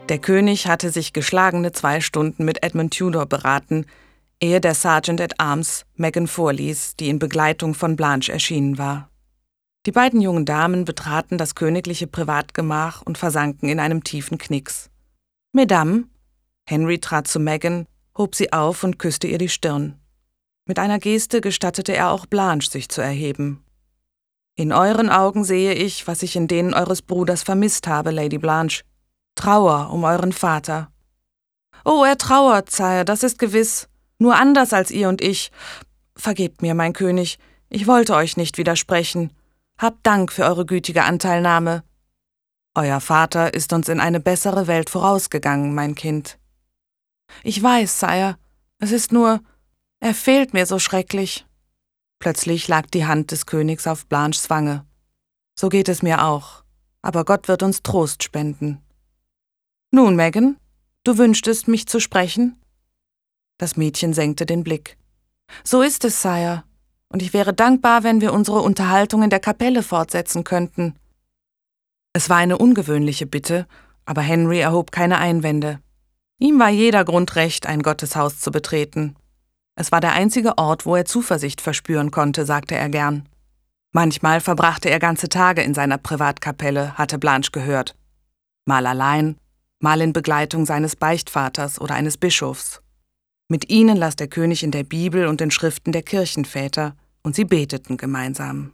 Der König hatte sich geschlagene 2 Stunden mit Edmund Tudor beraten, ehe der Sergeant at Arms Megan vorließ, die in Begleitung von Blanche erschienen war. Die beiden jungen Damen betraten das königliche Privatgemach und versanken in einem tiefen Knicks. »Mesdames«, Henry trat zu Megan, hob sie auf und küsste ihr die Stirn. Mit einer Geste gestattete er auch Blanche, sich zu erheben. »In euren Augen sehe ich, was ich in denen eures Bruders vermisst habe, Lady Blanche. Trauer um euren Vater.« »Oh, er trauert, Sire, das ist gewiss. Nur anders als ihr und ich. Vergebt mir, mein König, ich wollte euch nicht widersprechen. Habt Dank für eure gütige Anteilnahme. Euer Vater ist uns in eine bessere Welt vorausgegangen, mein Kind.« »Ich weiß, Sire. Es ist nur, er fehlt mir so schrecklich.« Plötzlich lag die Hand des Königs auf Blanches Wange. »So geht es mir auch, aber Gott wird uns Trost spenden.« »Nun, Megan, du wünschtest, mich zu sprechen?« Das Mädchen senkte den Blick. »So ist es, Sire, und ich wäre dankbar, wenn wir unsere Unterhaltung in der Kapelle fortsetzen könnten.« Es war eine ungewöhnliche Bitte, aber Henry erhob keine Einwände. Ihm war jeder Grund recht, ein Gotteshaus zu betreten. Es war der einzige Ort, wo er Zuversicht verspüren konnte, sagte er gern. Manchmal verbrachte er ganze Tage in seiner Privatkapelle, hatte Blanche gehört. Mal allein, mal in Begleitung seines Beichtvaters oder eines Bischofs. Mit ihnen las der König in der Bibel und den Schriften der Kirchenväter, und sie beteten gemeinsam.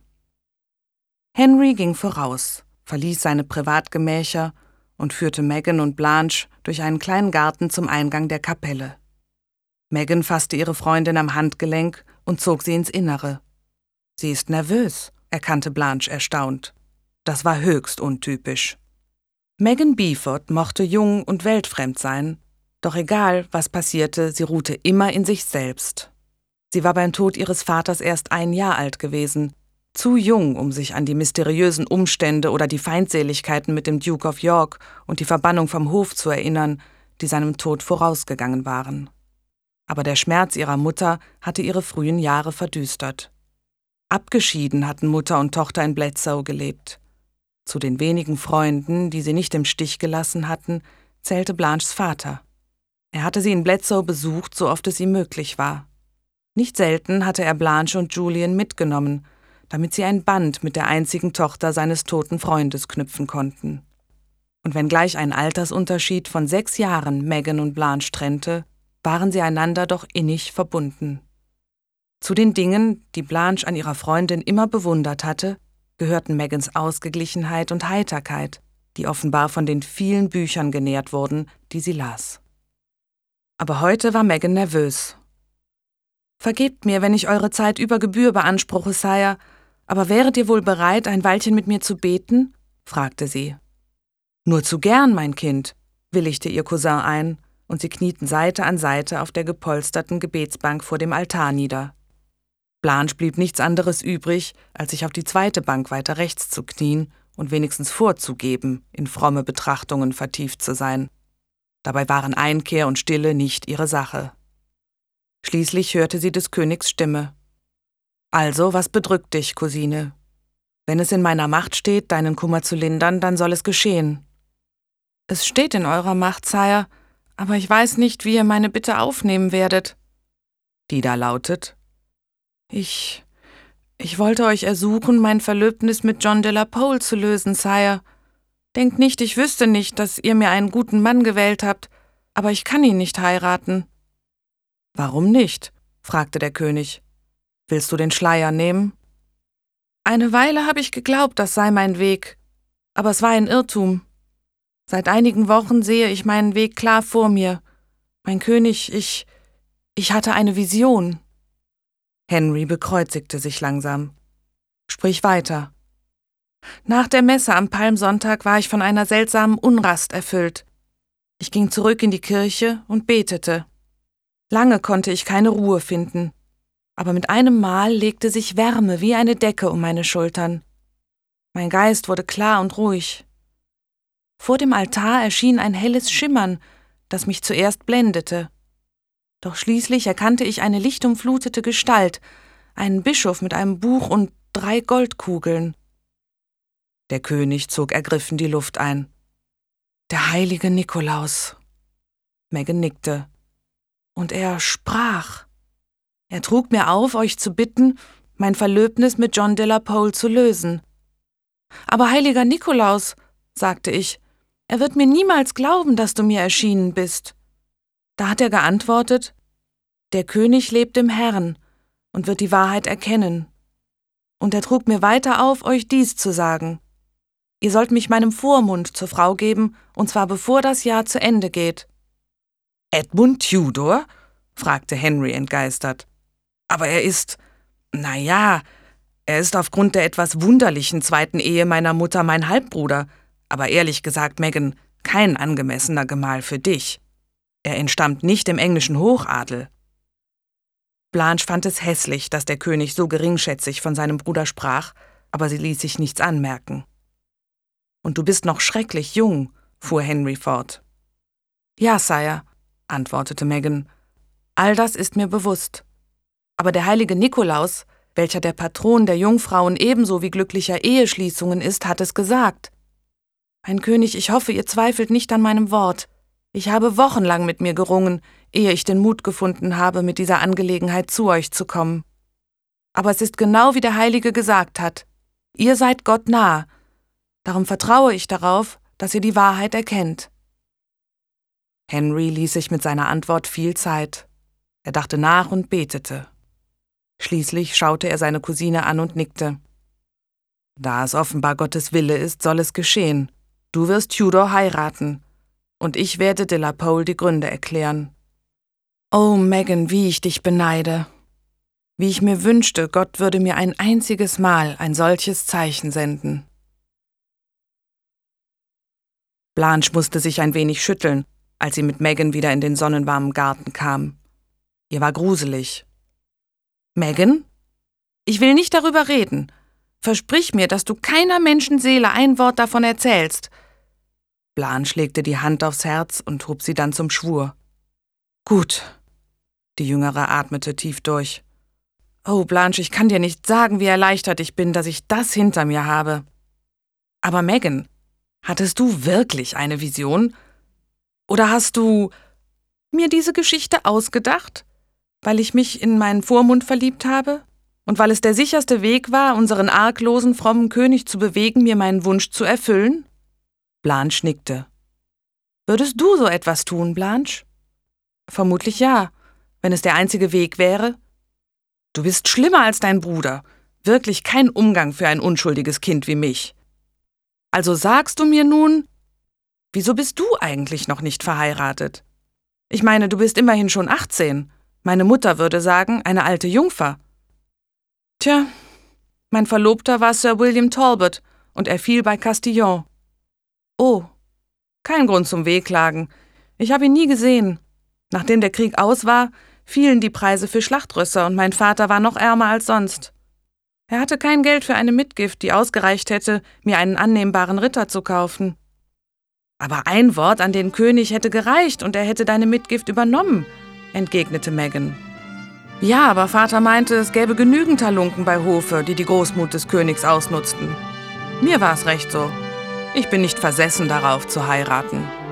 Henry ging voraus, verließ seine Privatgemächer und führte Megan und Blanche durch einen kleinen Garten zum Eingang der Kapelle. Megan fasste ihre Freundin am Handgelenk und zog sie ins Innere. »Sie ist nervös«, erkannte Blanche erstaunt. Das war höchst untypisch. Megan Beaufort mochte jung und weltfremd sein, doch egal, was passierte, sie ruhte immer in sich selbst. Sie war beim Tod ihres Vaters erst 1 Jahr alt gewesen, zu jung, um sich an die mysteriösen Umstände oder die Feindseligkeiten mit dem Duke of York und die Verbannung vom Hof zu erinnern, die seinem Tod vorausgegangen waren. Aber der Schmerz ihrer Mutter hatte ihre frühen Jahre verdüstert. Abgeschieden hatten Mutter und Tochter in Bledsoe gelebt. Zu den wenigen Freunden, die sie nicht im Stich gelassen hatten, zählte Blanches Vater. Er hatte sie in Bledsoe besucht, so oft es ihm möglich war. Nicht selten hatte er Blanche und Julian mitgenommen, damit sie ein Band mit der einzigen Tochter seines toten Freundes knüpfen konnten. Und wenngleich ein Altersunterschied von 6 Jahren Megan und Blanche trennte, waren sie einander doch innig verbunden. Zu den Dingen, die Blanche an ihrer Freundin immer bewundert hatte, gehörten Megans Ausgeglichenheit und Heiterkeit, die offenbar von den vielen Büchern genährt wurden, die sie las. Aber heute war Megan nervös. »Vergebt mir, wenn ich eure Zeit über Gebühr beanspruche, Sire, aber wäret ihr wohl bereit, ein Weilchen mit mir zu beten?« fragte sie. »Nur zu gern, mein Kind«, willigte ihr Cousin ein, und sie knieten Seite an Seite auf der gepolsterten Gebetsbank vor dem Altar nieder. Blanche blieb nichts anderes übrig, als sich auf die 2. Bank weiter rechts zu knien und wenigstens vorzugeben, in fromme Betrachtungen vertieft zu sein. Dabei waren Einkehr und Stille nicht ihre Sache. Schließlich hörte sie des Königs Stimme. »Also, was bedrückt dich, Cousine? Wenn es in meiner Macht steht, deinen Kummer zu lindern, dann soll es geschehen.« »Es steht in eurer Macht, Sire, aber ich weiß nicht, wie ihr meine Bitte aufnehmen werdet.« »Die da lautet?« Ich wollte euch ersuchen, mein Verlöbnis mit John de la Pole zu lösen, Sire. Denkt nicht, ich wüsste nicht, dass ihr mir einen guten Mann gewählt habt, aber ich kann ihn nicht heiraten.« »Warum nicht?« fragte der König. »Willst du den Schleier nehmen?« »Eine Weile habe ich geglaubt, das sei mein Weg, aber es war ein Irrtum. Seit einigen Wochen sehe ich meinen Weg klar vor mir. Mein König, ich hatte eine Vision.« Henry bekreuzigte sich langsam. »Sprich weiter.« »Nach der Messe am Palmsonntag war ich von einer seltsamen Unrast erfüllt. Ich ging zurück in die Kirche und betete. Lange konnte ich keine Ruhe finden, aber mit einem Mal legte sich Wärme wie eine Decke um meine Schultern. Mein Geist wurde klar und ruhig. Vor dem Altar erschien ein helles Schimmern, das mich zuerst blendete. Doch schließlich erkannte ich eine lichtumflutete Gestalt, einen Bischof mit einem Buch und 3 Goldkugeln. Der König zog ergriffen die Luft ein. Der heilige Nikolaus. Megan nickte. Und er sprach. Er trug mir auf, euch zu bitten, mein Verlöbnis mit John de la Pole zu lösen. Aber heiliger Nikolaus, sagte ich, er wird mir niemals glauben, dass du mir erschienen bist. Da hat er geantwortet, der König lebt im Herrn und wird die Wahrheit erkennen. Und er trug mir weiter auf, euch dies zu sagen. Ihr sollt mich meinem Vormund zur Frau geben, und zwar bevor das Jahr zu Ende geht. Edmund Tudor? Fragte Henry entgeistert. Aber er ist aufgrund der etwas wunderlichen zweiten Ehe meiner Mutter mein Halbbruder, aber ehrlich gesagt, Megan, kein angemessener Gemahl für dich. Er entstammt nicht dem englischen Hochadel. Blanche fand es hässlich, dass der König so geringschätzig von seinem Bruder sprach, aber sie ließ sich nichts anmerken. »Und du bist noch schrecklich jung«, fuhr Henry fort. »Ja, Sire«, antwortete Megan, »all das ist mir bewusst. Aber der heilige Nikolaus, welcher der Patron der Jungfrauen ebenso wie glücklicher Eheschließungen ist, hat es gesagt. Mein König, ich hoffe, ihr zweifelt nicht an meinem Wort. Ich habe wochenlang mit mir gerungen, ehe ich den Mut gefunden habe, mit dieser Angelegenheit zu euch zu kommen. Aber es ist genau wie der Heilige gesagt hat. Ihr seid Gott nah. Darum vertraue ich darauf, dass ihr die Wahrheit erkennt.« Henry ließ sich mit seiner Antwort viel Zeit. Er dachte nach und betete. Schließlich schaute er seine Cousine an und nickte. »Da es offenbar Gottes Wille ist, soll es geschehen. Du wirst Tudor heiraten. Und ich werde de la Pole die Gründe erklären. Oh, Megan, wie ich dich beneide. Wie ich mir wünschte, Gott würde mir ein einziges Mal ein solches Zeichen senden.« Blanche musste sich ein wenig schütteln, als sie mit Megan wieder in den sonnenwarmen Garten kam. Ihr war gruselig. »Megan? Ich will nicht darüber reden. Versprich mir, dass du keiner Menschenseele ein Wort davon erzählst.« Blanche legte die Hand aufs Herz und hob sie dann zum Schwur. »Gut.« Die Jüngere atmete tief durch. »Oh, Blanche, ich kann dir nicht sagen, wie erleichtert ich bin, dass ich das hinter mir habe. Aber Megan, hattest du wirklich eine Vision? Oder hast du mir diese Geschichte ausgedacht, weil ich mich in meinen Vormund verliebt habe und weil es der sicherste Weg war, unseren arglosen, frommen König zu bewegen, mir meinen Wunsch zu erfüllen?« Blanche nickte. »Würdest du so etwas tun, Blanche?« »Vermutlich ja, wenn es der einzige Weg wäre.« »Du bist schlimmer als dein Bruder. Wirklich kein Umgang für ein unschuldiges Kind wie mich. Also sagst du mir nun, wieso bist du eigentlich noch nicht verheiratet? Ich meine, du bist immerhin schon 18. Meine Mutter würde sagen, eine alte Jungfer.« »Tja, mein Verlobter war Sir William Talbot und er fiel bei Castillon.« »Oh, kein Grund zum Wehklagen. Ich habe ihn nie gesehen. Nachdem der Krieg aus war, fielen die Preise für Schlachtrösser und mein Vater war noch ärmer als sonst. Er hatte kein Geld für eine Mitgift, die ausgereicht hätte, mir einen annehmbaren Ritter zu kaufen. Aber ein Wort an den König hätte gereicht und er hätte deine Mitgift übernommen«, entgegnete Megan. »Ja, aber Vater meinte, es gäbe genügend Halunken bei Hofe, die die Großmut des Königs ausnutzten. Mir war es recht so. Ich bin nicht versessen darauf, zu heiraten.«